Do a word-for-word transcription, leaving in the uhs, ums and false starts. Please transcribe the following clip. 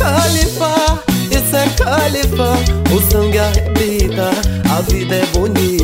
califa, isso é califa. O sangue arrebita, a vida é bonita.